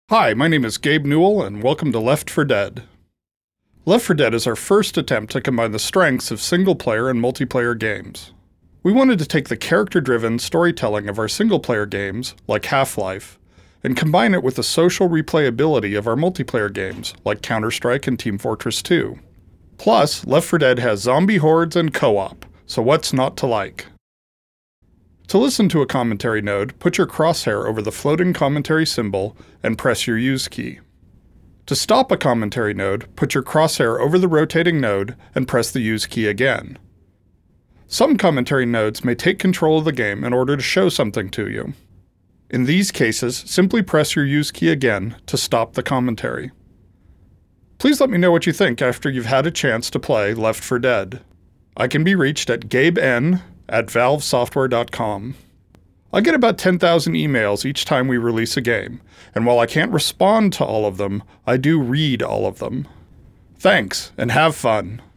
Hi, my name is Gabe Newell, and welcome to Left 4 Dead. Left 4 Dead is our first attempt to combine the strengths of single-player and multiplayer games. We wanted to take the character-driven storytelling of our single-player games, like Half-Life, and combine it with the social replayability of our multiplayer games, like Counter-Strike and Team Fortress 2. Plus, Left 4 Dead has zombie hordes and co-op, so what's not to like? To listen to a commentary node, put your crosshair over the floating commentary symbol and press your Use key. To stop a commentary node, put your crosshair over the rotating node and press the Use key again. Some commentary nodes may take control of the game in order to show something to you. In these cases, simply press your Use key again to stop the commentary. Please let me know what you think after you've had a chance to play Left 4 Dead. I can be reached at gaben@valvesoftware.com. I get about 10,000 emails each time we release a game, and while I can't respond to all of them, I do read all of them. Thanks, and have fun.